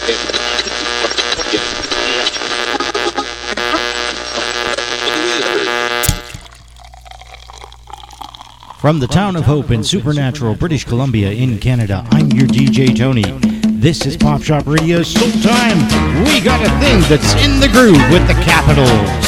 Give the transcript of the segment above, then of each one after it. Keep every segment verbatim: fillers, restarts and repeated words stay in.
From the town of Hope in Supernatural, British Columbia in Canada, I'm your D J Tony. This is Pop Shop Radio's Soul Time. We got a thing that's in the groove with the Capitals.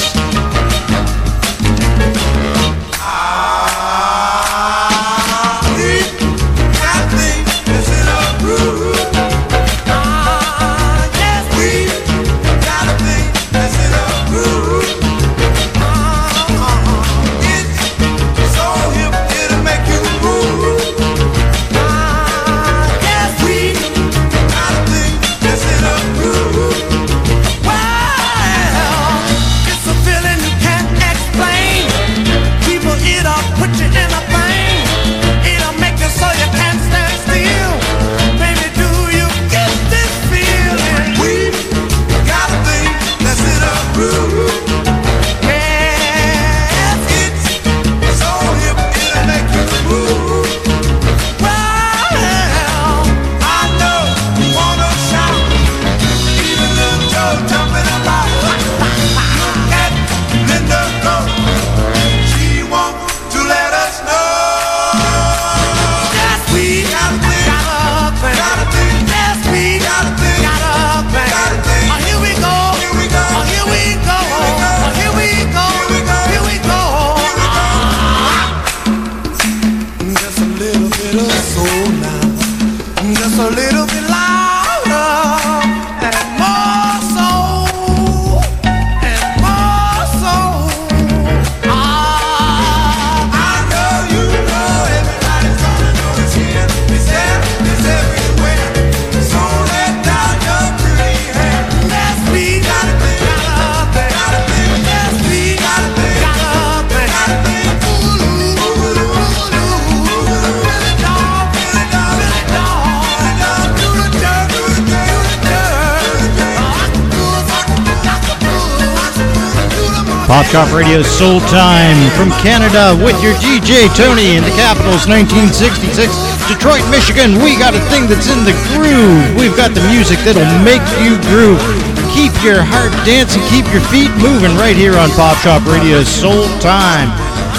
Pop Shop Radio's Soul Time from Canada with your D J Tony in the Capitals nineteen sixty-six. Detroit, Michigan, we got a thing that's in the groove. We've got the music that'll make you groove. Keep your heart dancing, keep your feet moving right here on Pop Shop Radio's Soul Time.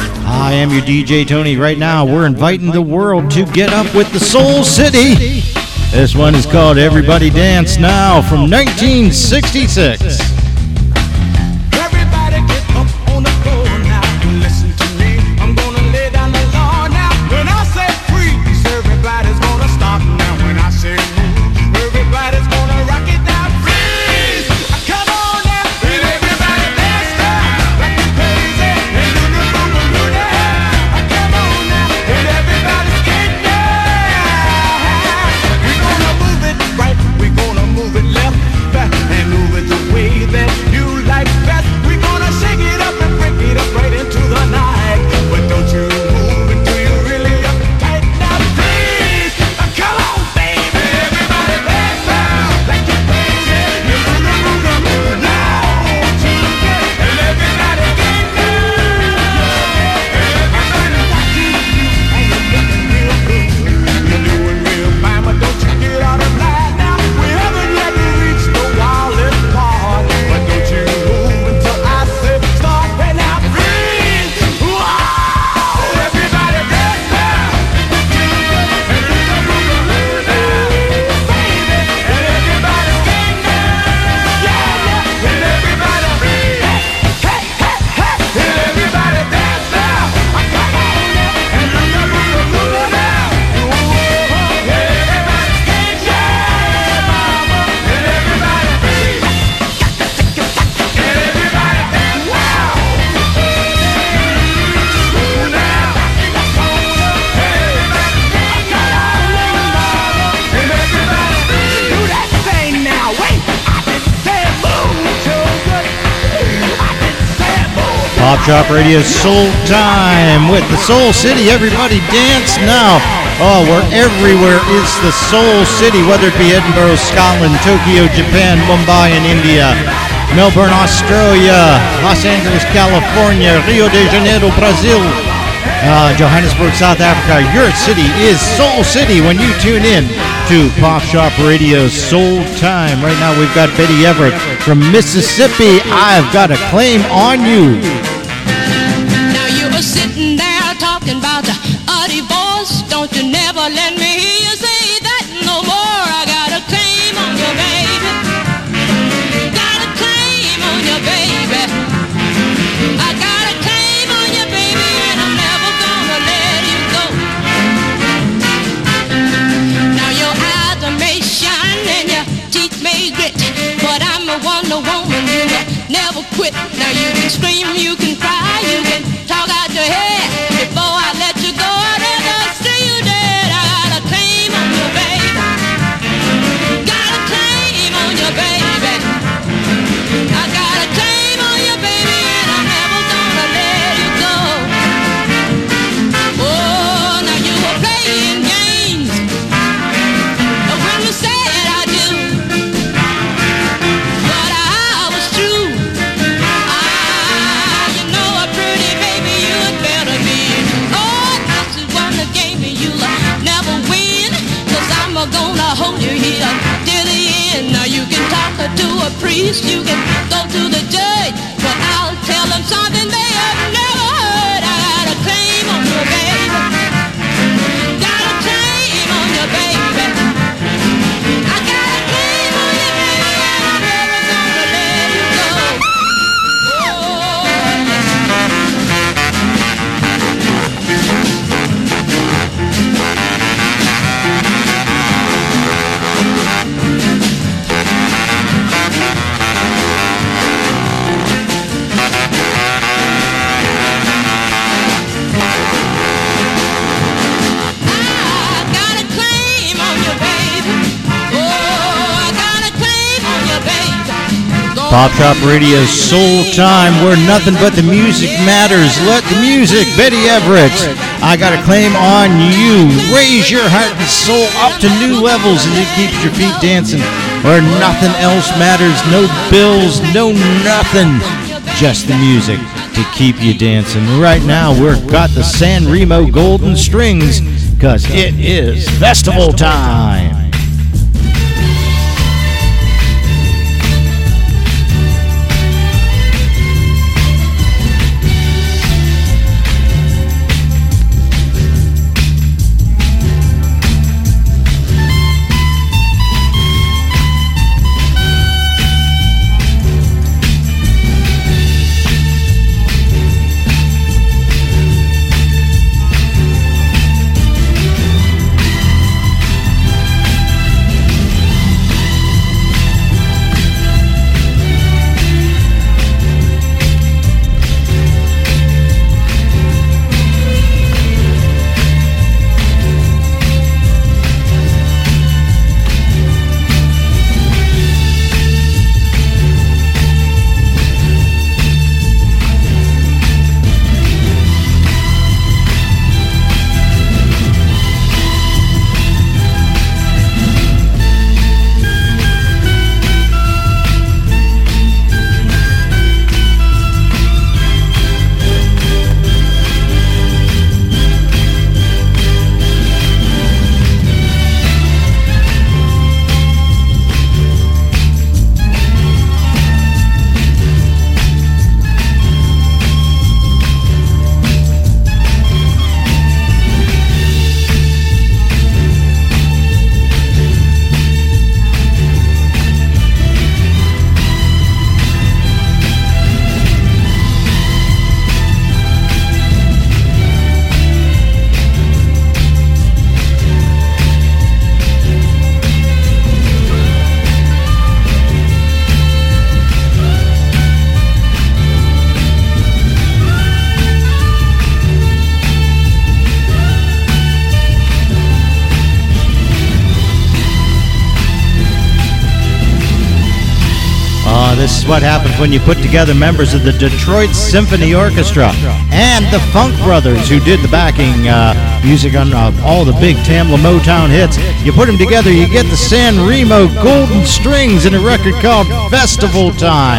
I am your D J Tony. Right now, we're inviting the world to get up with the Soul City. This one is called Everybody Dance Now from nineteen sixty-six. Pop Shop Radio's Soul Time with the Soul City. Everybody dance now. Oh, we're everywhere is the Soul City, whether it be Edinburgh, Scotland, Tokyo, Japan, Mumbai in India, Melbourne, Australia, Los Angeles, California, Rio de Janeiro, Brazil, Uh, Johannesburg, South Africa, your city is Soul City when you tune in to Pop Shop Radio's Soul Time. Right now we've got Betty Everett from Mississippi. I've got a claim on you. Now you were sitting there talking about the uh, divorce. Don't you never let me hear you say that no more. I got a claim on you, baby. Got a claim on you, baby. I got a claim on you, baby, and I'm never gonna let you go. Now your eyes may shine and your teeth may grit, but I'm a Wonder Woman, you never quit. Now you can scream, you can cry, you can talk out your head. Before I let you go, I'd rather see you dead. I got a claim on you, baby. Got a claim on you, baby. I got a claim on you, baby, and I'm never gonna let you go. Oh, now you were playing games when you said I do, but I was true. Ah, you know a pretty baby, you had better be. Oh, this is one the game and you'll never win, cause I'm gonna hold you here till the end. Now you can talk to a priest, you can go to the judge, but I'll tell them something they have never heard. I got a claim on you, baby. Got a claim on you, baby. I got a claim on you, baby, and I'm never gonna let you go. Oh, I got a claim on you, baby. Oh, I got a claim on you, baby. Go Pop Shop Radio's Soul Time, where nothing but the music matters. Let the music, Betty Everett. I got a claim on you. Raise your heart and soul up to new levels as it keeps your feet dancing. Where nothing else matters. No bills, no nothing. Just the music to keep you dancing. Right now, we've got the San Remo Golden Strings, because it is festival time. This is what happens when you put together members of the Detroit Symphony Orchestra and the Funk Brothers, who did the backing uh, music on uh, all the big Tamla Motown hits. You put them together, you get the San Remo Golden Strings in a record called Festival Time.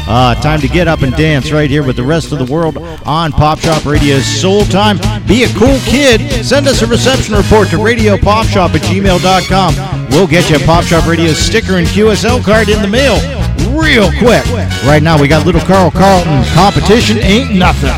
Uh, time to get up and dance right here with the rest of the world on Pop Shop Radio's Soul Time. Be a cool kid. Send us a reception report to radio pop shop at gmail dot com. We'll get you a Pop Shop Radio sticker and Q S L card in the mail real quick. Right now we got Little Carl Carlton. Competition ain't nothing.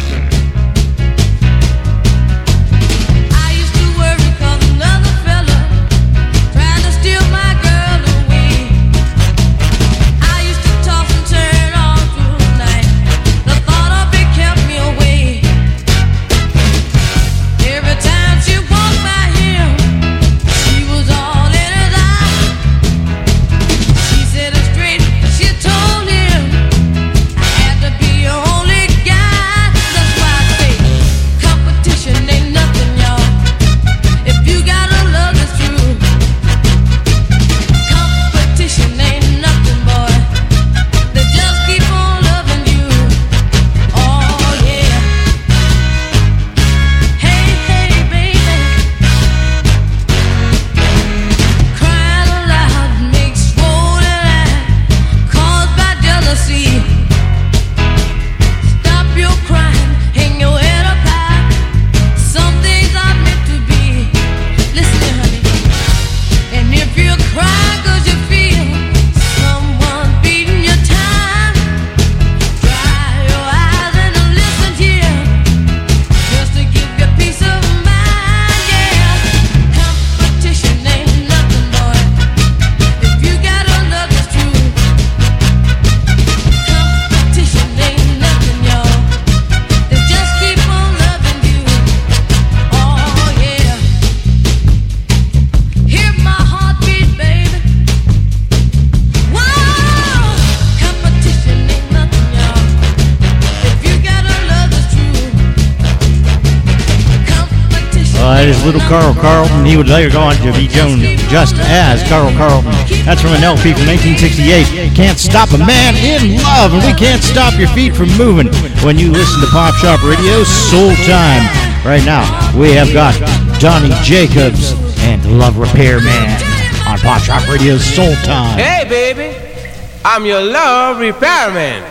Little Carl Carlton. He would later go on to be known just as Carl Carlton. That's from an L P from nineteen sixty-eight. Can't stop a man in love, and we can't stop your feet from moving when you listen to Pop Shop Radio Soul Time. Right now, we have got Donnie Jacobs and Love Repair Man on Pop Shop Radio Soul Time. Hey, baby, I'm your love repairman.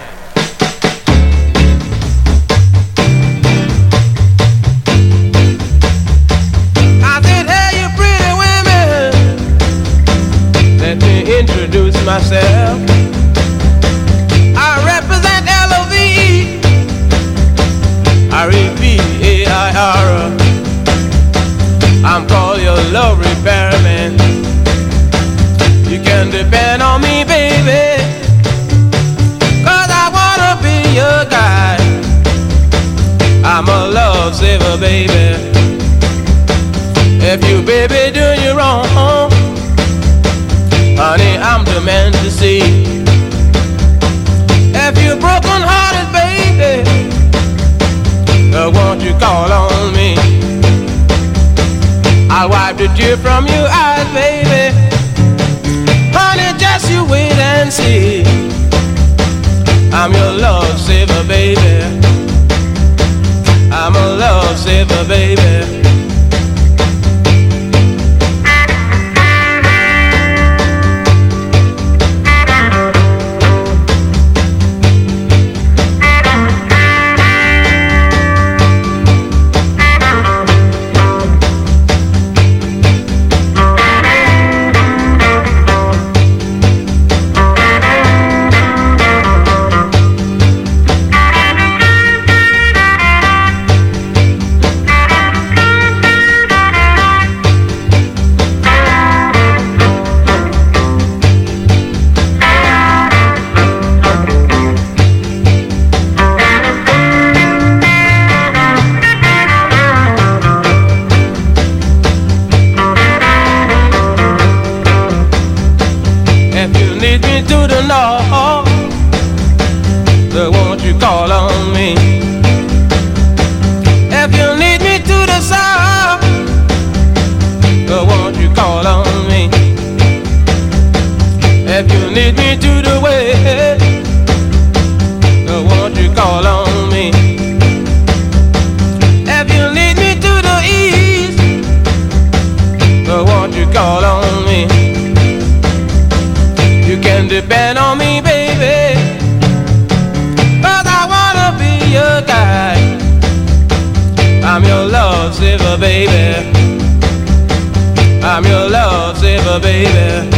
Introduce myself. I represent L O V E, R E P A I R. I'm called your love repairman. You can depend on me, baby, 'cause I wanna be your guy. I'm a love saver, baby. If you, baby, do you wrong, honey, I'm the man to see. If you're broken hearted, baby, uh, won't you call on me? I'll wipe the tear from your eyes, baby. Honey, just you wait and see. I'm your love saver, baby. I'm a love saver, baby. saver, baby. I'm your love saver, baby.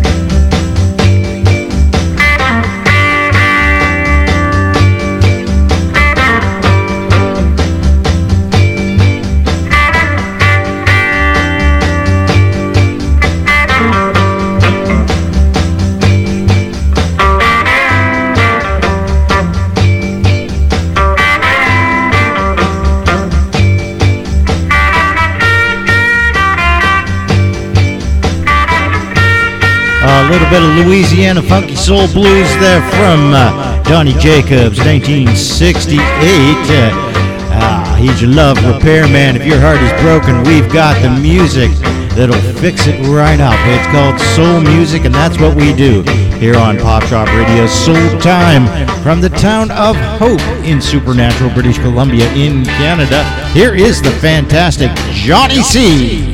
A little bit of Louisiana funky soul blues there from uh, Donnie Jacobs, nineteen sixty-eight. Uh, ah, he's your love repairman. If your heart is broken, we've got the music that'll fix it right up. It's called soul music, and that's what we do here on Pop Shop Radio. Soul Time from the town of Hope in Supernatural, British Columbia in Canada. Here is the fantastic Johnny C.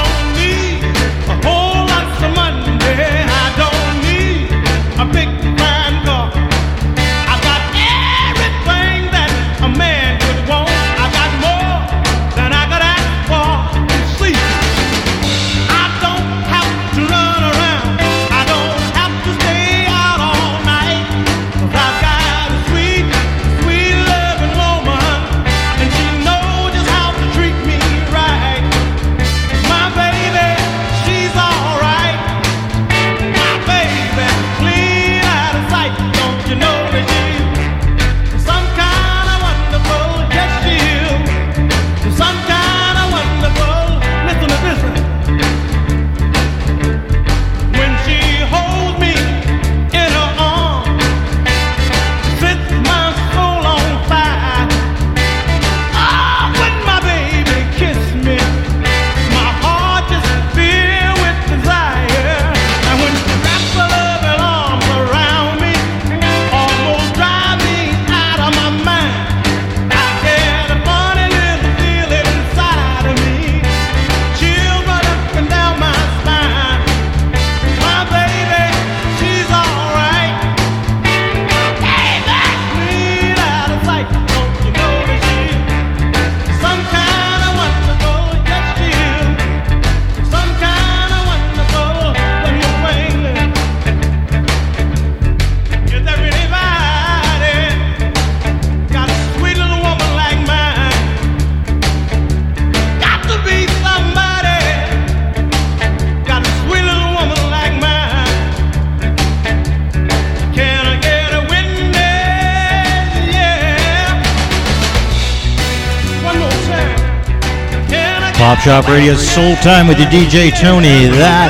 Pop Shop Radio's Soul Time with your D J Tony. That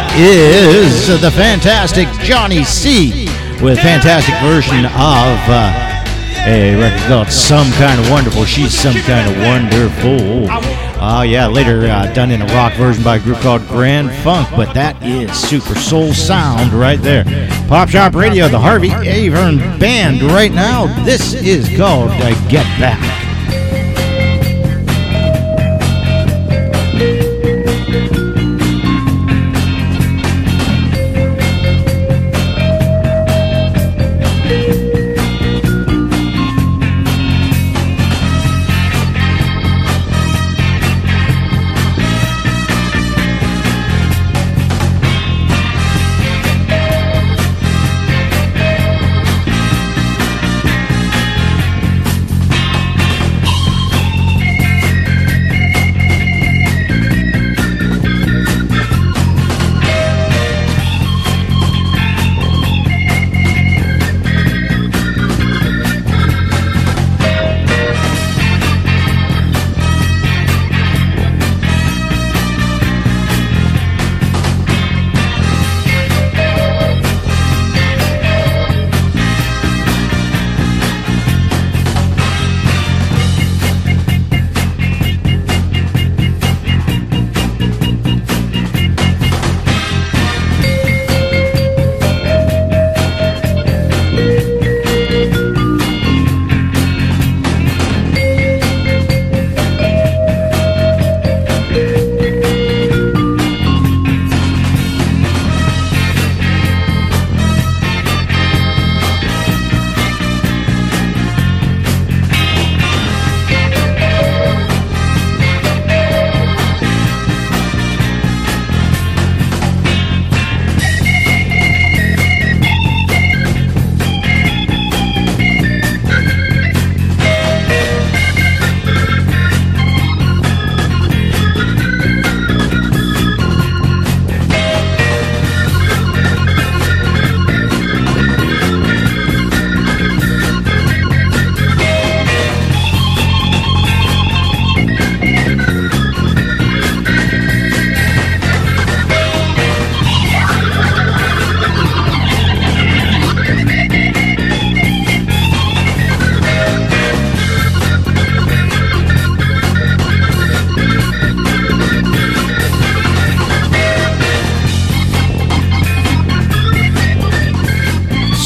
is the fantastic Johnny C with a fantastic version of uh, a record called Some Kind of Wonderful. She's Some Kind of Wonderful. Oh, uh, yeah, later uh, done in a rock version by a group called Grand Funk, but that is super soul sound right there. Pop Shop Radio, the Harvey Avern Band right now. This is called uh, Get Back.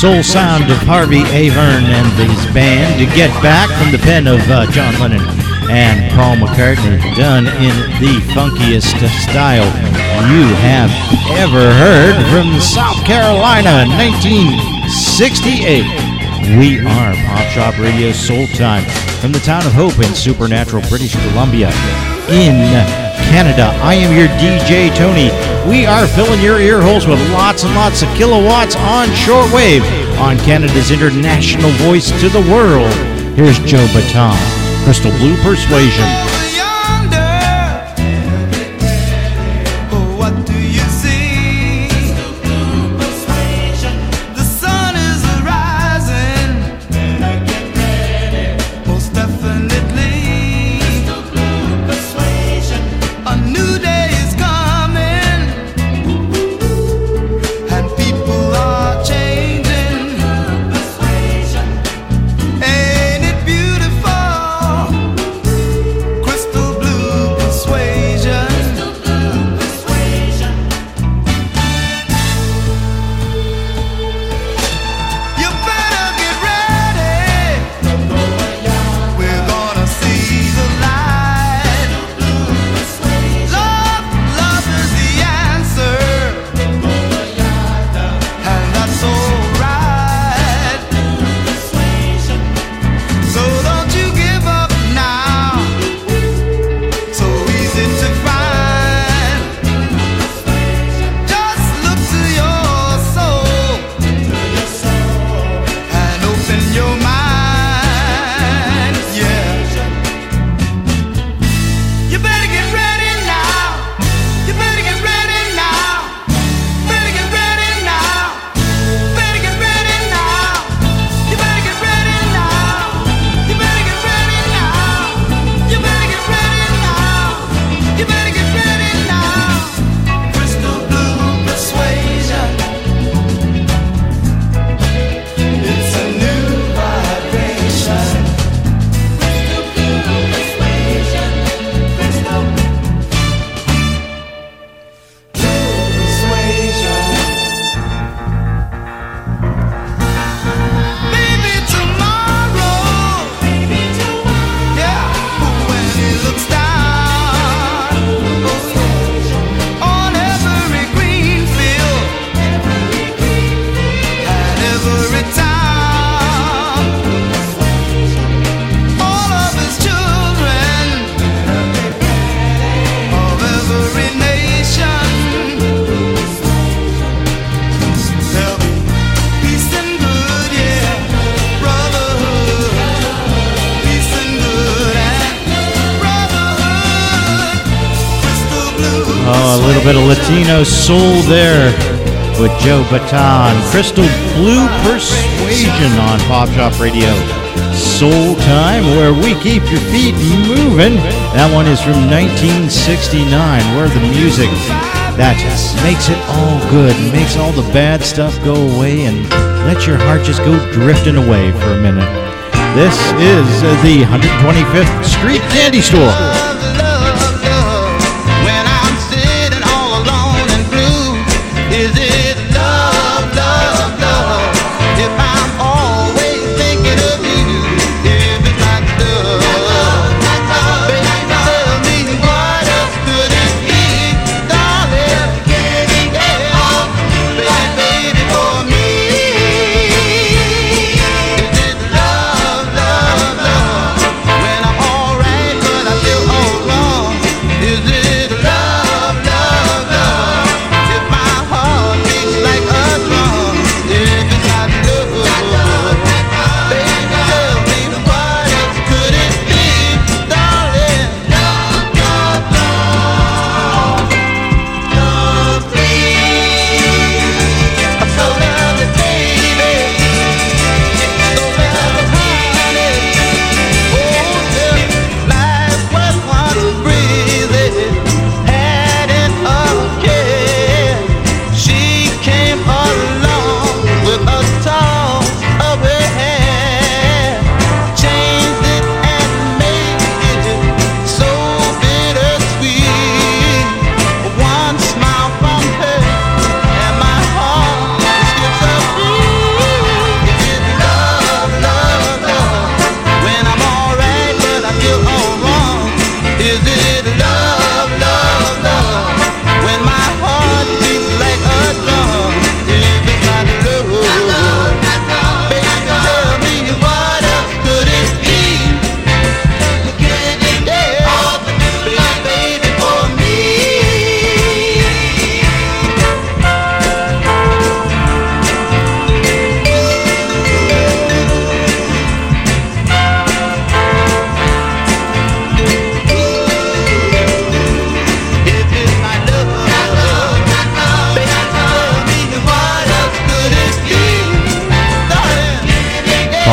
soul sound of Harvey Avern and his band to Get Back from the pen of uh, John Lennon and Paul McCartney, done in the funkiest style you have ever heard from South Carolina, nineteen sixty-eight. We are Pop Shop Radio Soul Time from the town of Hope in supernatural British Columbia in Canada. I am your D J Tony. We are filling your ear holes with lots and lots of kilowatts on shortwave on Canada's international voice to the world. Here's Joe Bataan, Crystal Blue Persuasion. Bit of Latino soul there with Joe Bataan. Crystal Blue Persuasion on Pop Shop Radio Soul Time, where we keep your feet moving. That one is from nineteen sixty-nine, where the music that makes it all good, makes all the bad stuff go away and let your heart just go drifting away for a minute. This is the one hundred twenty-fifth Street Candy Store. Is it love, love, love? If I'm always thinking of you, if it's not love, baby, tell me what else could it be, darling? Yeah, baby, baby, for me. Is it love, love, love? When I'm alright, but I feel alright.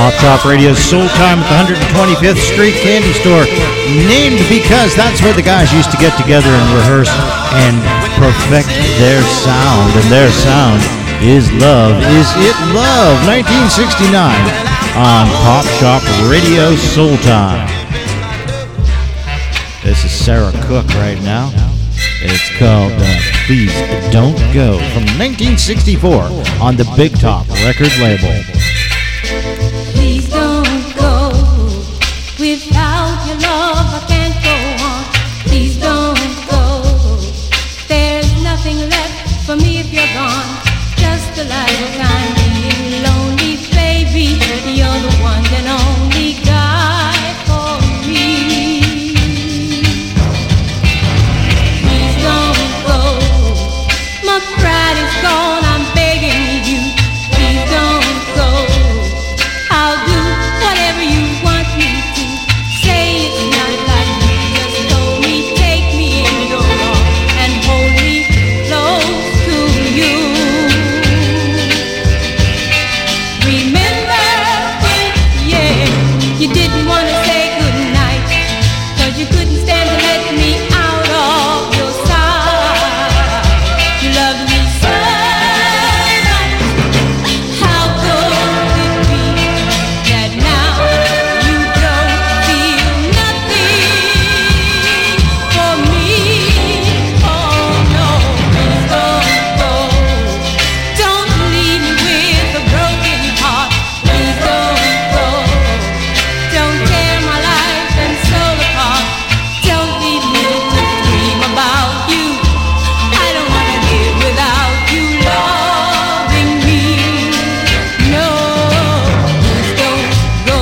Pop Shop Radio's Soul Time at the one hundred twenty-fifth Street Candy Store, named because that's where the guys used to get together and rehearse and perfect their sound. And their sound is Love. Is It Love? nineteen sixty-nine on Pop Shop Radio Soul Time. This is Sarah Cook right now. It's called uh, Please Don't Go from nineteen sixty-four on the Big Top record label. Please don't go. Without your love, I can't go on. Please don't go. There's nothing left for me if you're gone. Just a lifetime being lonely, baby. You're the one and only guy for me. Please don't go. My pride is gone. I'm begging you. Please don't go. I'll do whatever you want me to. Say it's not like you just told me. Take me in your arms and hold me close to you. Remember when, yeah, you didn't want to say goodnight, 'cause you couldn't stand to let me out of your sight. You loved me so much. How could it be that now you don't feel nothing for me? Oh no, please don't go. Don't leave me with a broken heart. Please don't go. Don't tear my life and soul apart. Don't leave me to dream about you. I don't want to live without you loving me. No, please don't go.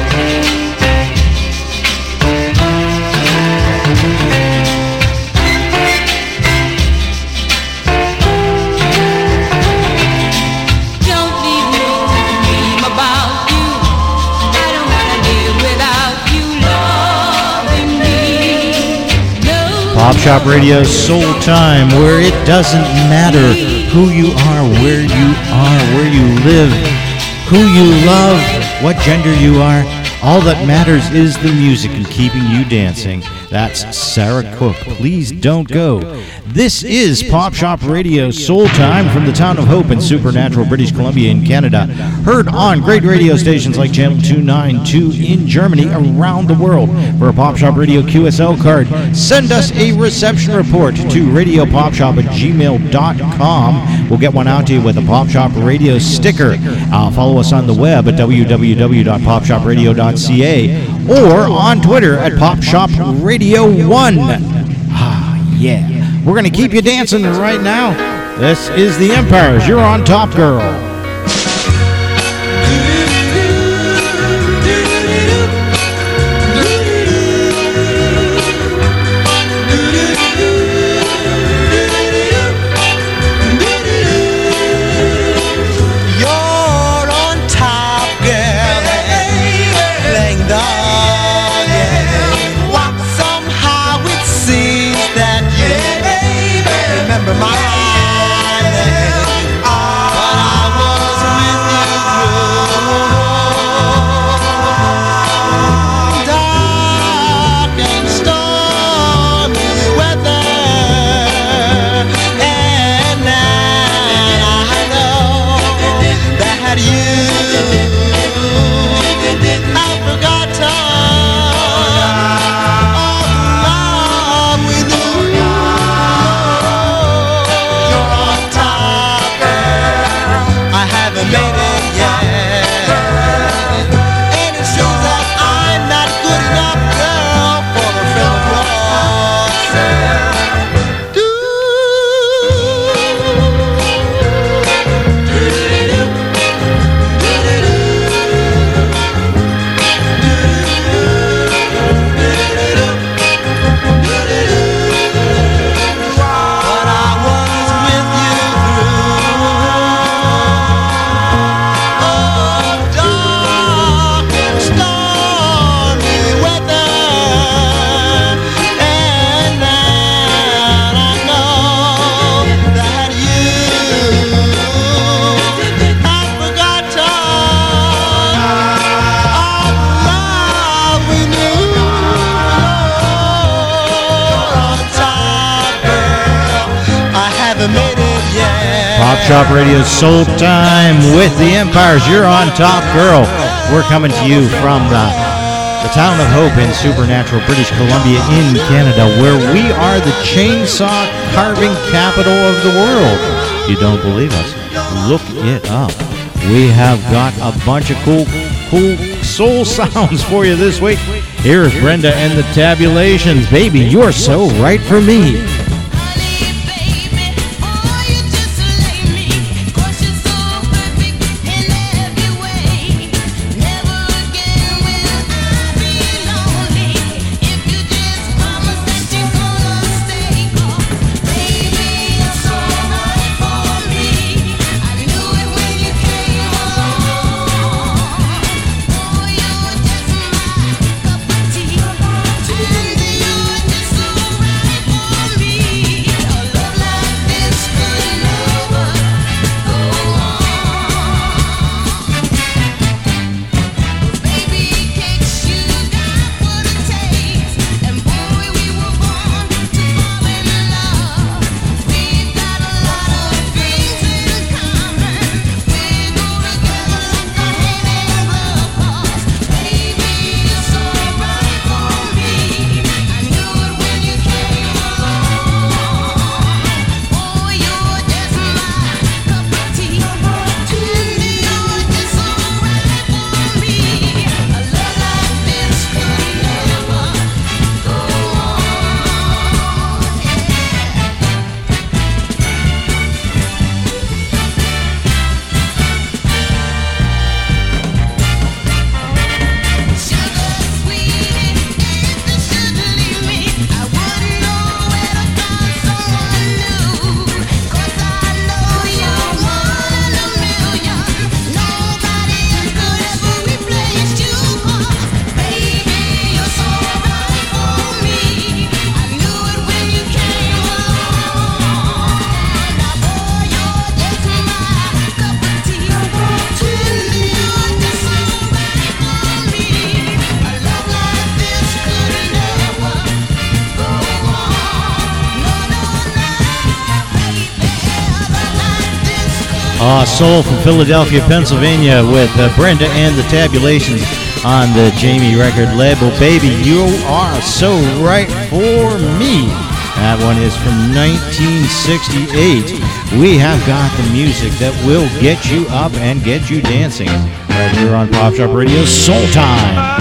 Don't leave me to dream about you. I don't want to live without you loving me. No. Pop Shop Radio Soul Time, where it doesn't matter who you are, where you are, where you live, who you love, what gender you are. All that matters is the music and keeping you dancing. That's Sarah Cook. Please don't go. This is Pop Shop Radio Soul Time from the town of Hope in Supernatural, British Columbia in Canada. Heard on great radio stations like Channel two ninety-two in Germany, around the world. For a Pop Shop Radio Q S L card, send us a reception report to radio pop shop at gmail dot com. We'll get one out to you with a Pop Shop Radio sticker. Uh, follow us on the web at w w w dot pop shop radio dot c a or on Twitter at Pop Shop Radio one. Ah, yeah. We're going to keep you dancing right now. This is the Empires. You're on Top Girl. You're on top, girl. Playing the game. What somehow it seems that you remember my name. But I Pop Shop Radio Soul Time with the Empires. You're on top, girl. We're coming to you from the, the town of Hope in Supernatural, British Columbia in Canada, where we are the chainsaw carving capital of the world. You don't believe us? Look it up. We have got a bunch of cool, cool soul sounds for you this week. Here's Brenda and the Tabulations. Baby, you're so right for me. Uh, soul from Philadelphia, Pennsylvania with uh, Brenda and the Tabulations on the Jamie record label. Baby, you are so right for me. That one is from nineteen sixty-eight. We have got the music that will get you up and get you dancing right here on Pop Shop Radio Soul Time.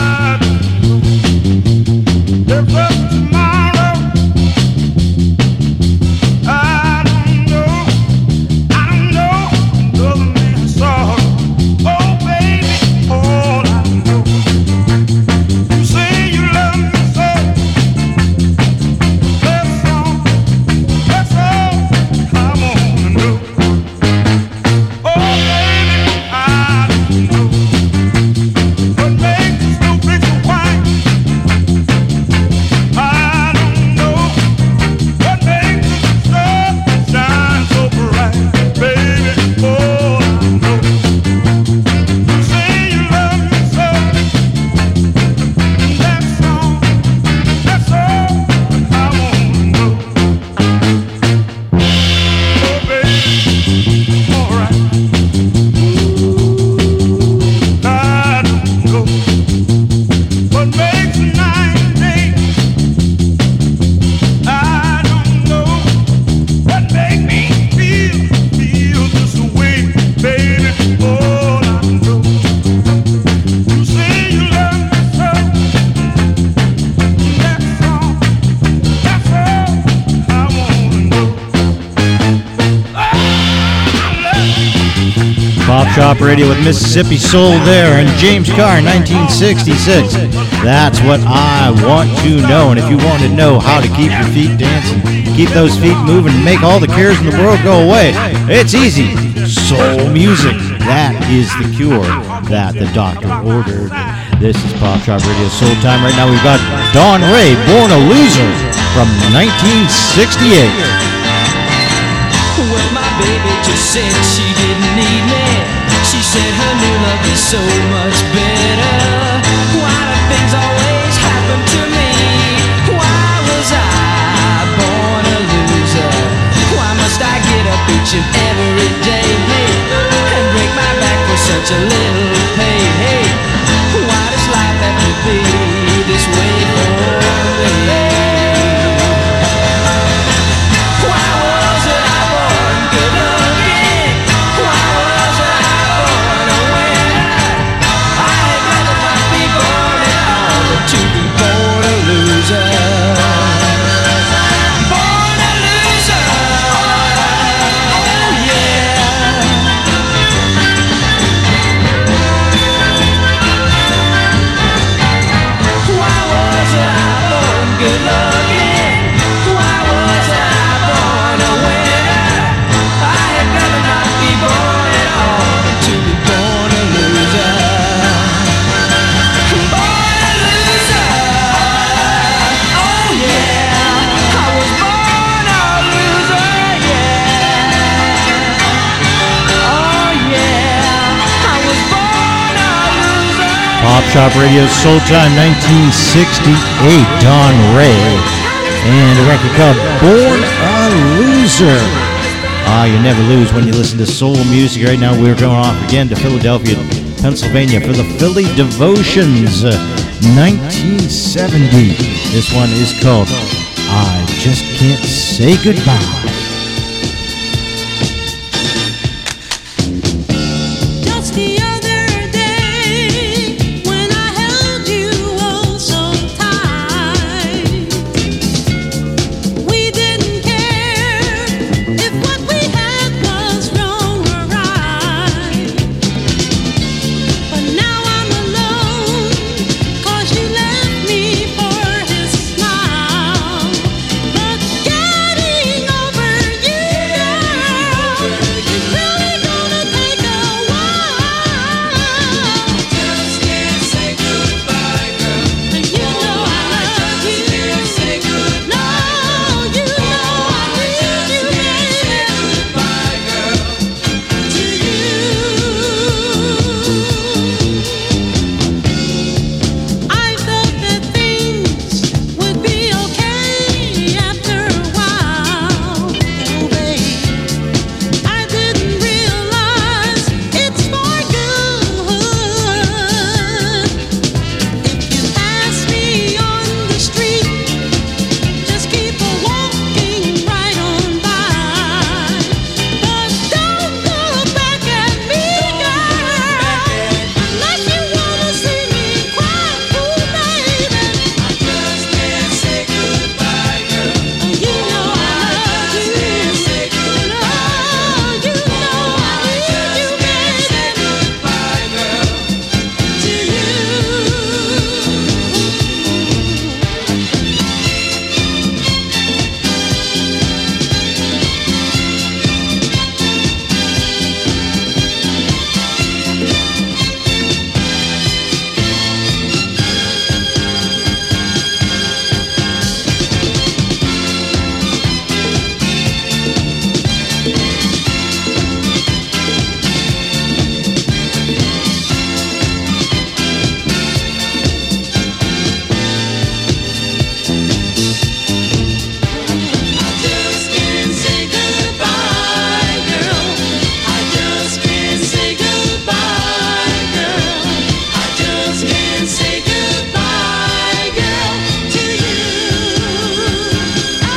Shop Radio with Mississippi Soul there and James Carr, nineteen sixty-six. That's what I want to know. And if you want to know how to keep your feet dancing, keep those feet moving, and make all the cares in the world go away, it's easy. Soul music. That is the cure that the doctor ordered. This is Pop Shop Radio Soul Time. Right now we've got Dawn Ray, Born a Loser from nineteen sixty-eight. Well, my baby just said she didn't need me. She said her new love is so much better. Why do things always happen to me? Why was I born a loser? Why must I get up each and every day such a little pain. Hey, why does life have to be this way for me? Why wasn't I born good looking? Why wasn't I born a winner? I had rather not be born at all than to be born a loser. Born a loser. Oh yeah. Why wasn't I born good looking? Why wasn't I born a winner? I had rather not be born at all than to be born a loser. Born a loser. Oh yeah. I was born a loser. Yeah. Oh yeah. I was born a loser. Pop Shop Radio Soul Time nineteen sixty-eight, Don Ray, and a record called Born a Loser. Ah, you never lose when you listen to soul music. Right now we're going off again to Philadelphia, Pennsylvania for the Philly Devotions, uh, nineteen seventy. This one is called I Just Can't Say Goodbye. Just the other day when I held you oh so tight, we didn't care if what we had was wrong or right. But now I'm alone 'cause you left me for his smile. But getting over you, girl, is really gonna take a while. Just can't say goodbye, girl. You know I love you. Just can't say goodbye. No, you know I need you, baby. Goodbye, girl. To you, I thought that things would be okay after a while. Oh, babe, I didn't realize it's for good. If you pass me on the street, just keep a walking right on by. But don't look back at me, girl, unless you wanna see me cry, ooh, baby. I just can't say goodbye, girl. You know I love you. No, you know I need you, baby. Goodbye, girl. To you. I just can't say goodbye, girl. I just can't say goodbye, girl. I just can't say goodbye, girl, to you. I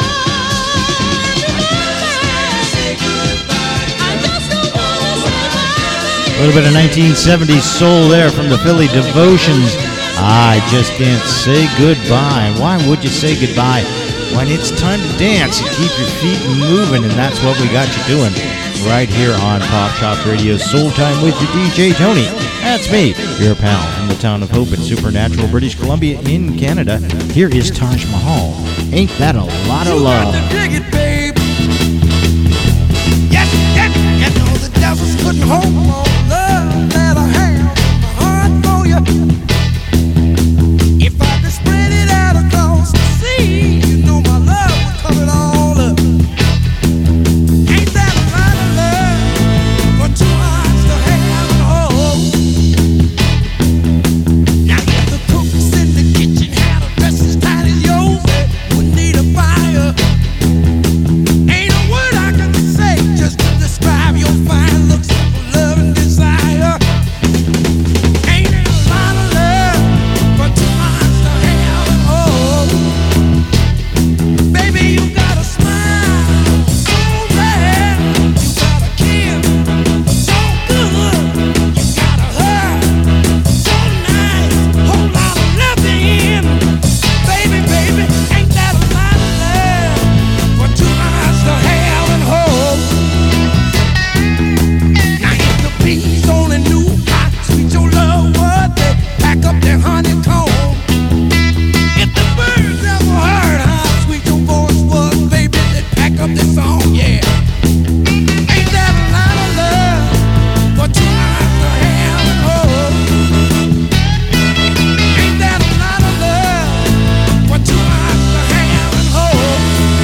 remember. Say goodbye. I just don't wanna say bye. A little bit of nineteen seventies soul there from the Philly Devotions. I just can't say goodbye. Why would you say goodbye when it's time to dance and keep your feet moving? And that's what we got you doing right here on Pop Shop Radio Soul Time with your D J Tony. That's me, your pal from the town of Hope in Supernatural, British Columbia in Canada. Here is Taj Mahal. Ain't that a lot of love? Dig it, babe. Yes, yes, you know the devil's couldn't hold more love that I have. My heart for you. If I could spread it out across the sea, you know my love would cover it all up. Ain't that a lot of love for two hearts to have and hold? Now if the cook's in the kitchen had a dress as tight as yours, wouldn't need a fire. Ain't a word I can say just to describe your fine looks for love and desire. knew how sweet your love was, they pack up their honeycomb. If the birds ever heard how sweet your voice was, baby, they pack up their song, yeah. Ain't that a lot of love for two eyes to have and hold? Ain't that a lot of love for two eyes to have and hold?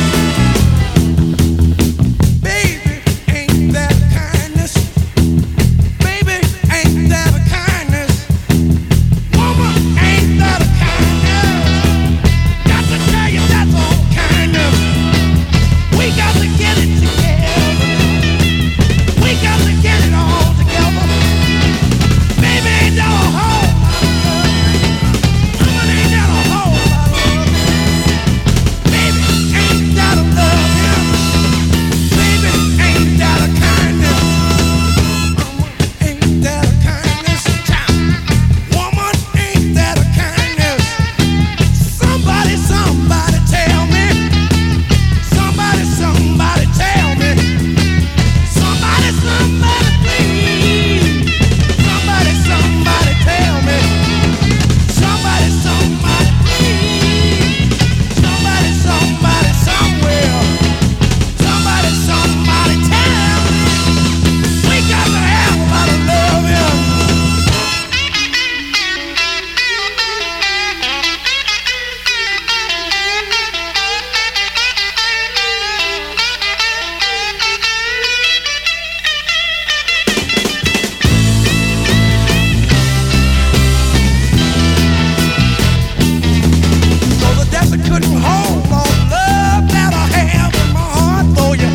Baby, ain't that kindness? Baby, ain't that a kindness? Woman, ain't that a kindness? Got to tell you, that's all kindness. We got to get it together. We got to get it all together. Baby, ain't that a whole lot of love? Woman, ain't that a whole lot of love? Baby, ain't that a love? Yeah. Baby, ain't that a kindness? Woman, ain't that a kindness? Child. Woman, ain't that a kindness? Somebody, somebody tell me. Somebody, somebody tell me. Somebody, somebody please. Somebody, somebody tell me. Somebody, somebody please. Somebody, somebody somewhere. Somebody, somebody tell me. We got to have a lot of love here. So the desert couldn't hold all the love that I have in my heart for you.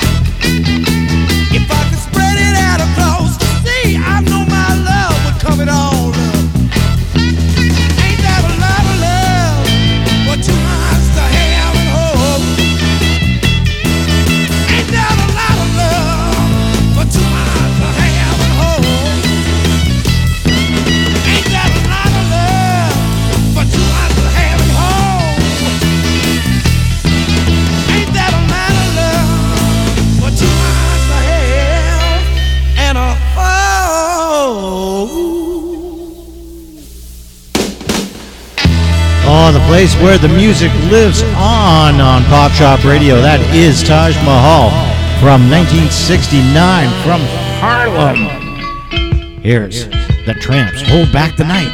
If I could spread it out across the sea, I know my love would cover it all up. Ain't that a lot of love for two eyes to have and hold? Ain't that a lot of love for two eyes to have and hold? Ain't that a lot of love for two eyes to have and hold? Ain't that a lot of love for two eyes to have and a hold? Oh, the place where the music lives on on Pop Shop Radio. That is Taj Mahal from nineteen sixty-nine from Harlem. Here's the Tramps, Hold Back the Night.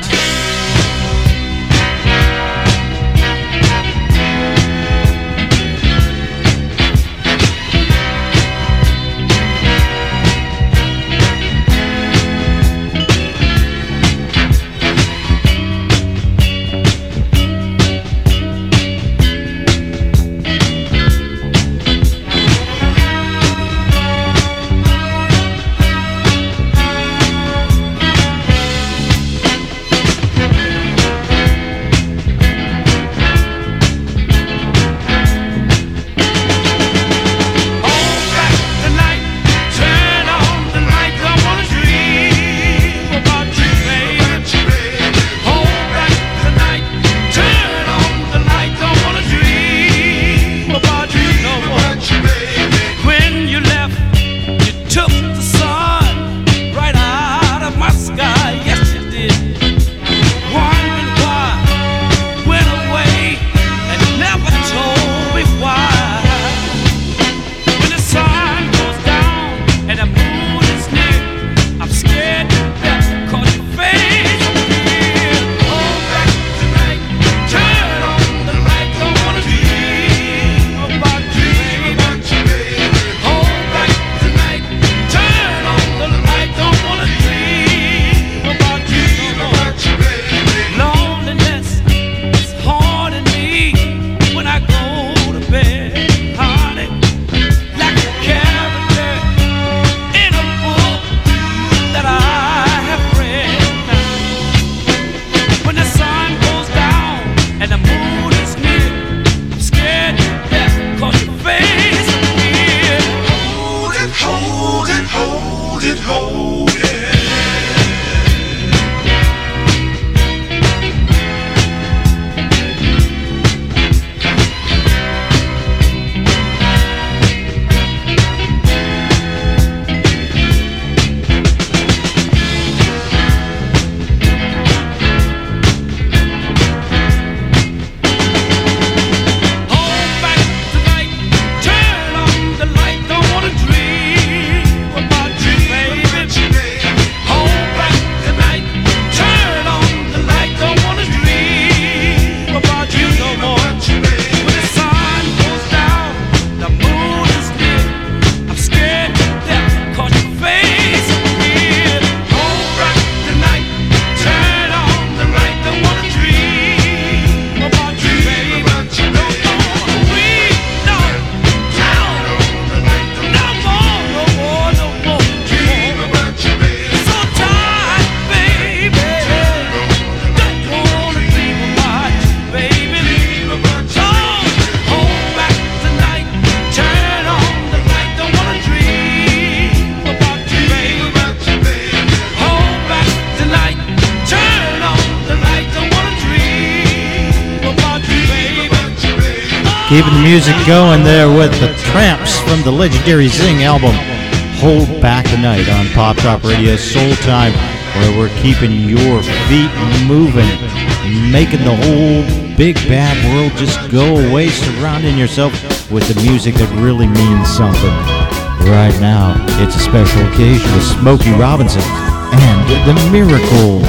Keeping the music going there with the Tramps from the legendary Zing album, Hold Back the Night on Pop Shop Radio Soul Time, where we're keeping your feet moving, making the whole big bad world just go away, surrounding yourself with the music that really means something. Right now, it's a special occasion with Smokey Robinson and the Miracles.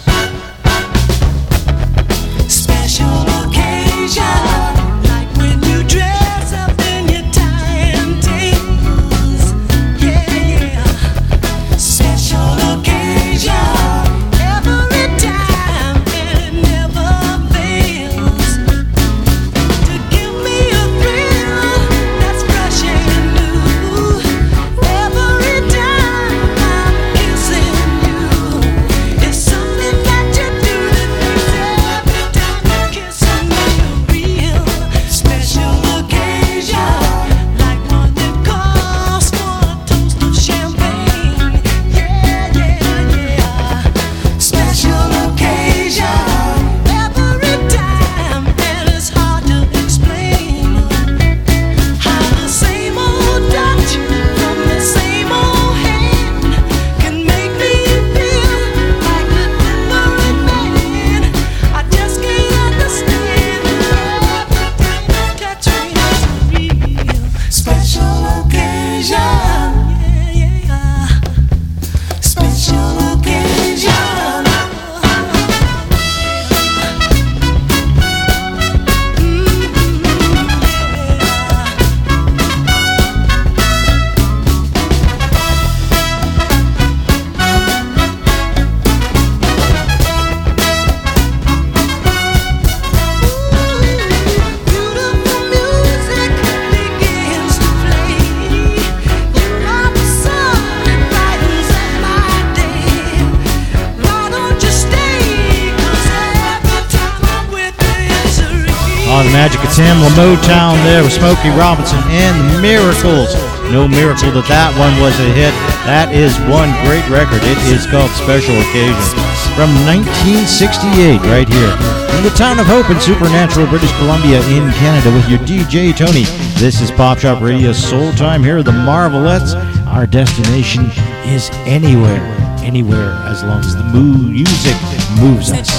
Magic of Tamla Motown there with Smokey Robinson and the Miracles. No miracle that that one was a hit. That is one great record. It is called Special Occasion from nineteen sixty-eight right here in the town of Hope in Supernatural, British Columbia in Canada with your D J Tony. This is Pop Shop Radio Soul Time. Here are the Marvelettes. Our destination is anywhere, anywhere as long as the music moves us.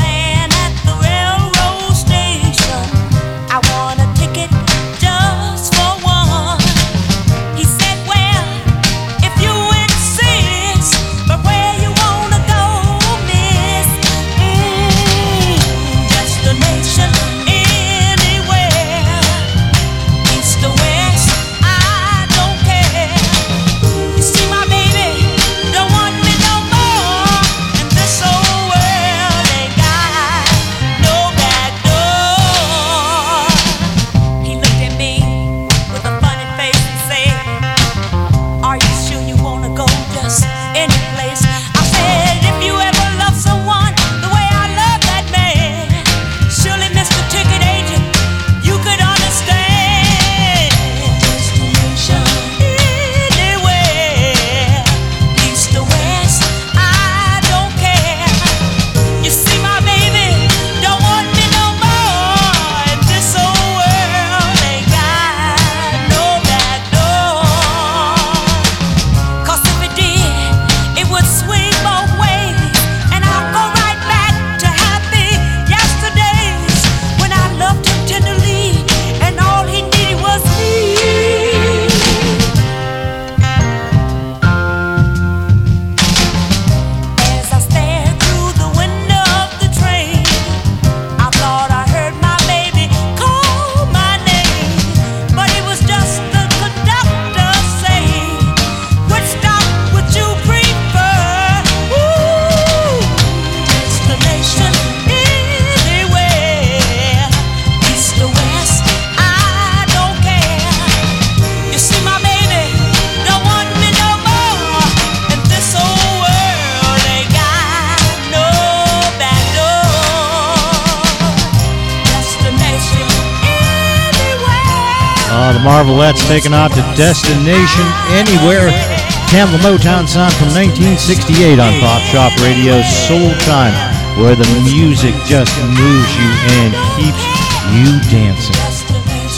Marvelettes taking off to Destination Anywhere. Tamla Motown sound from nineteen sixty-eight on Pop Shop Radio Soul Time, where the music just moves you and keeps you dancing.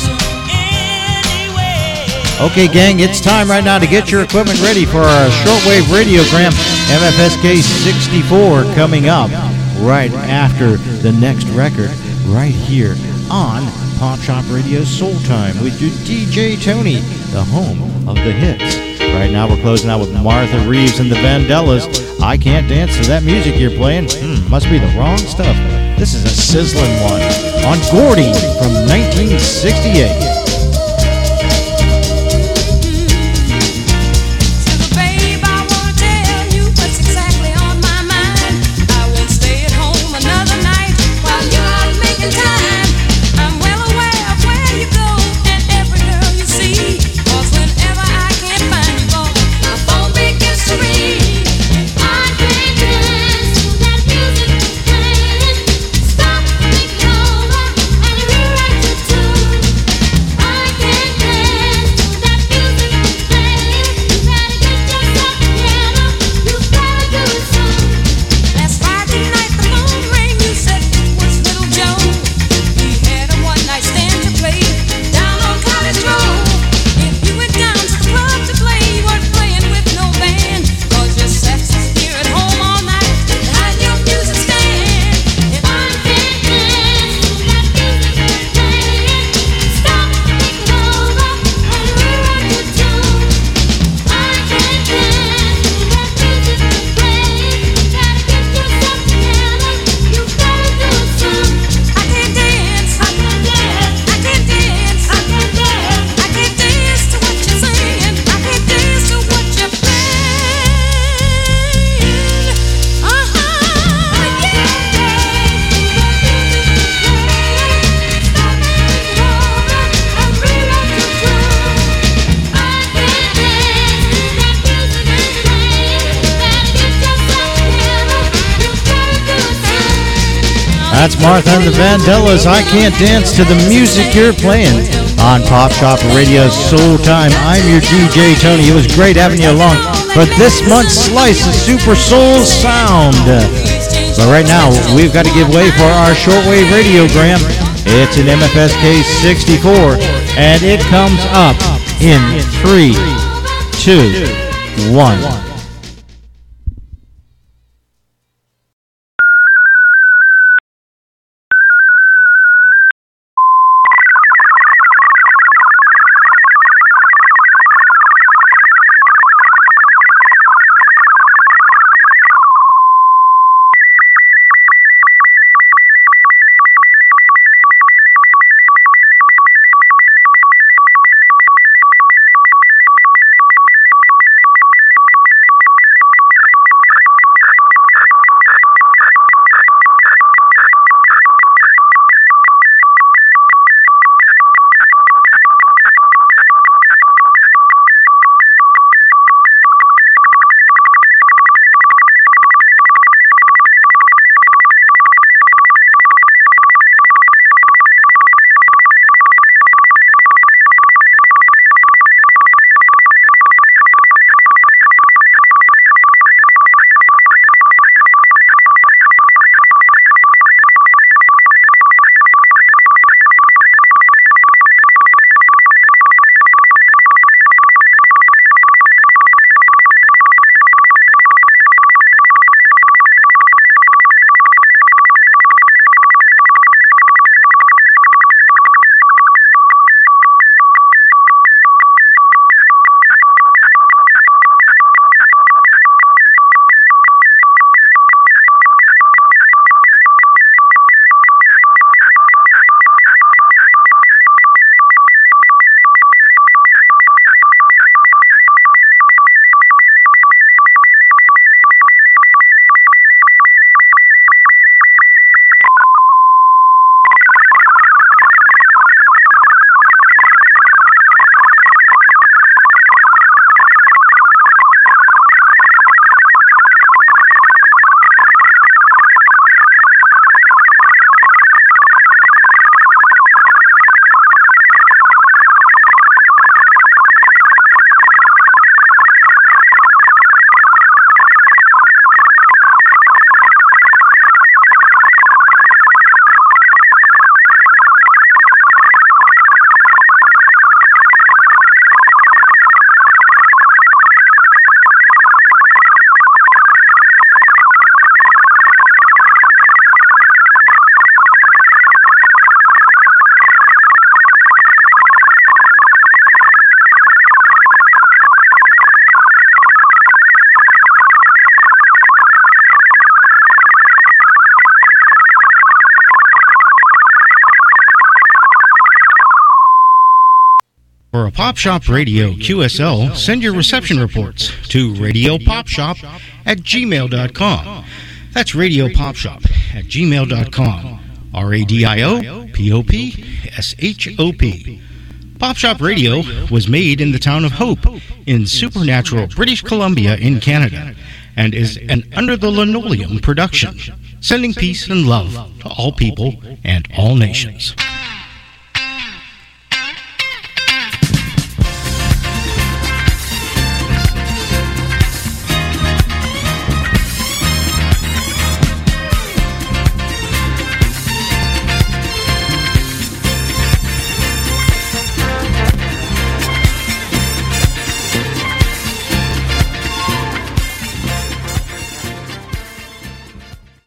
Okay, gang, it's time right now to get your equipment ready for our shortwave radiogram M F S K sixty-four coming up right after the next record right here on Pop Shop Radio Soul Time with your D J Tony, the home of the hits. Right now we're closing out with Martha Reeves and the Vandellas. I Can't Dance to That Music You're Playing. Hmm, must be the wrong stuff. This is a sizzling one on Gordy from nineteen sixty-eight. That's Martha and the Vandellas. I Can't Dance to the Music You're Playing on Pop Shop Radio Soul Time. I'm your D J Tony. It was great having you along for this month's slice of Super Soul Sound. But right now, we've got to give way for our shortwave radiogram. It's an M F S K sixty-four, and it comes up in three, two, one. For a Pop Shop Radio Q S L, send your reception reports to radio pop shop at gmail dot com. That's radiopopshop at gmail dot com. R A D I O P O P S H O P. Pop Shop Radio was made in the town of Hope in supernatural British Columbia in Canada and is an Under the Linoleum production, sending peace and love to all people and all nations.